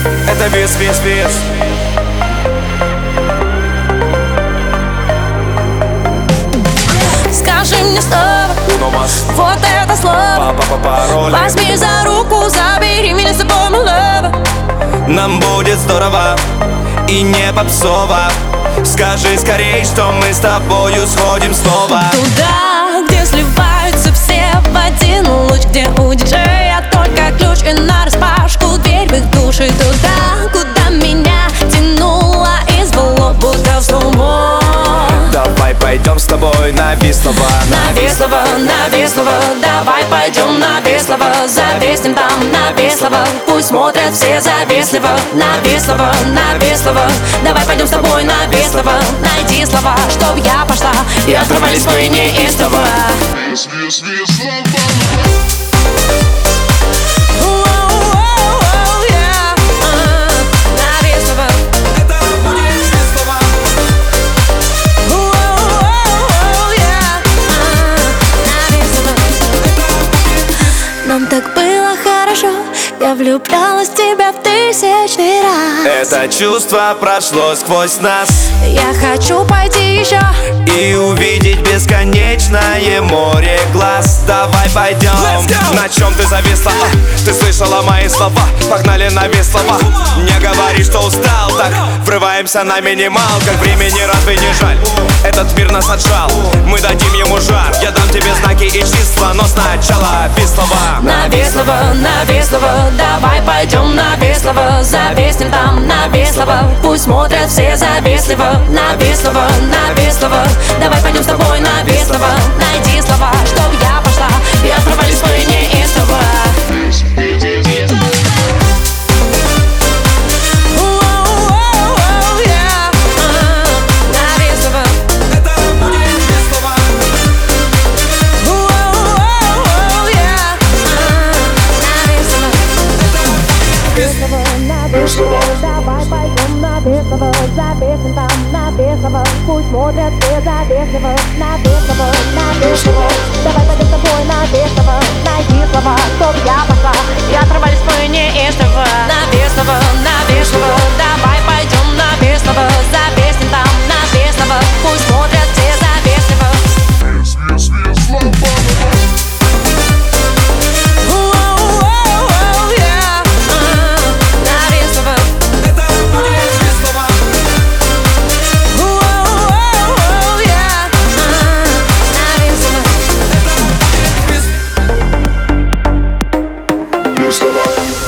Это вес, вес, вес. Скажи мне снова вот это слово. Пароль. Возьми за руку, забери меня с собой, my lover. Нам будет здорово и не попсово. Скажи скорей, что мы с тобою сходим снова. Туда, где сливаются все в один луч, где у диджея только ключ и нараспашку дверь в их души. Туда, куда меня тянуло и звало, будто в сноуборд. Давай пойдем с тобой на Вислово. На Вислово, на Вислово, давай пойдем на Вислово. Зависнем там на Вислово, пусть смотрят все завистливо. На Вислово, на Вислово, давай пойдем с тобой на Вислово. Найди слова, чтоб я пошла, и оторвались мы неистово. Нам так было хорошо, я влюблялась в тебя в тысячный раз. Это чувство прошло сквозь нас. Я хочу пойти еще и увидеть бесконечное море глаз. Давай пойдем. На чем ты зависла? Ты слышала мои слова? Погнали на Вислово. Не говори, что устал. Так врываемся на минимал. Как времени разве не жаль? Этот мир нас отжал, мы дадим ему жар. Я дам тебе знаки и числа, но сначала Вислово. На Вислово, на Вислово, давай пойдем на Вислово. Зависнем там на Вислово, пусть смотрят все завистливо. На Вислово, на Вислово, давай пойдем с тобой на Вислово. Найди слова, чтоб я пошла, и оторвались мы неистово. Давай пойдем на Вислово, зависнем там на Вислово, пусть смотрят все завистливо. На Вислово, на Вислово, давай пойдем с тобой на Вислово. Найди слова, чтоб я пошла, и оторвались мы неистово. На Вислово, давай пойдем на Вислово. Зависнем там на Вислово, пусть смотрят все завистливо. Вислово.